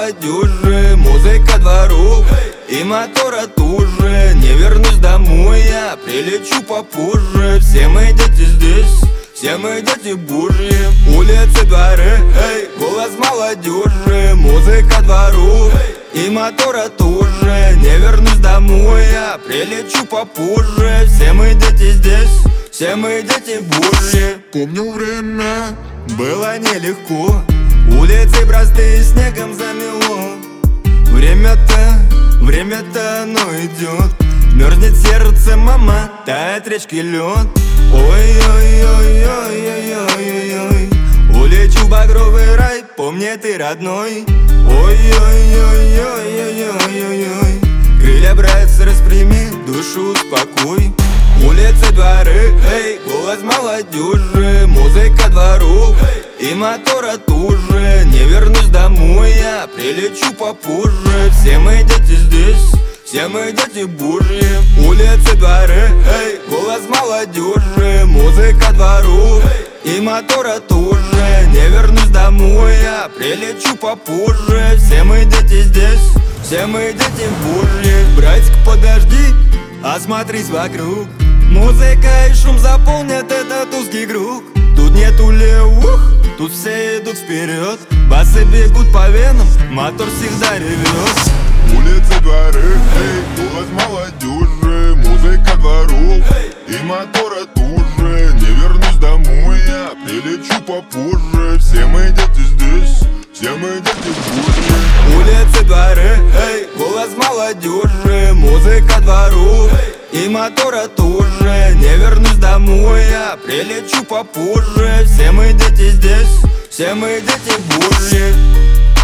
молодежи, музыка дворов и мотора тоже. Не вернусь домой, я прилечу попозже. Все мы дети здесь, все мы дети божьи. Улицы, дворы, эй, голос молодежи, музыка дворов и мотора тоже. Не вернусь домой, я прилечу попозже. Все мы дети здесь, все мы дети божьи. Помню время, было нелегко, улицы простые снегом замело. Время-то оно идет, мерзнет сердце, мама, тает речки лед. Ой-ой-ой-ой-ой-ой-ой-ой, улечу в багровый рай, помни ты родной. Ой-ой-ой-ой-ой-ой-ой, крылья, братцы, распрями, душу успокой. Улицы, дворы, эй, голос молодежи, музыка дворов и мотора тоже. Не вернусь домой, я прилечу попозже. Все мы дети здесь, все мы дети божьи. Улицы, дворы, эй, голос молодежи, музыка дворов и мотора тоже. Не вернусь домой, я прилечу попозже. Все мы дети здесь, все мы дети божьи. Братик, подожди, осмотрись вокруг. Музыка и шум заполнят этот узкий круг. Тут нету левых, тут все идут вперед. Басы бегут по венам, мотор всегда ревет. Улицы, дворы, эй, голос молодежи, музыка дворов и мотора тоже. Не вернусь домой, я прилечу попозже. Все мы дети здесь, все мы дети божьи. Улицы, дворы, эй, голос молодежи, музыка дворов и мотора тоже. Не вернусь домой, я прилечу попозже. Все мы дети здесь, все мы дети божьи.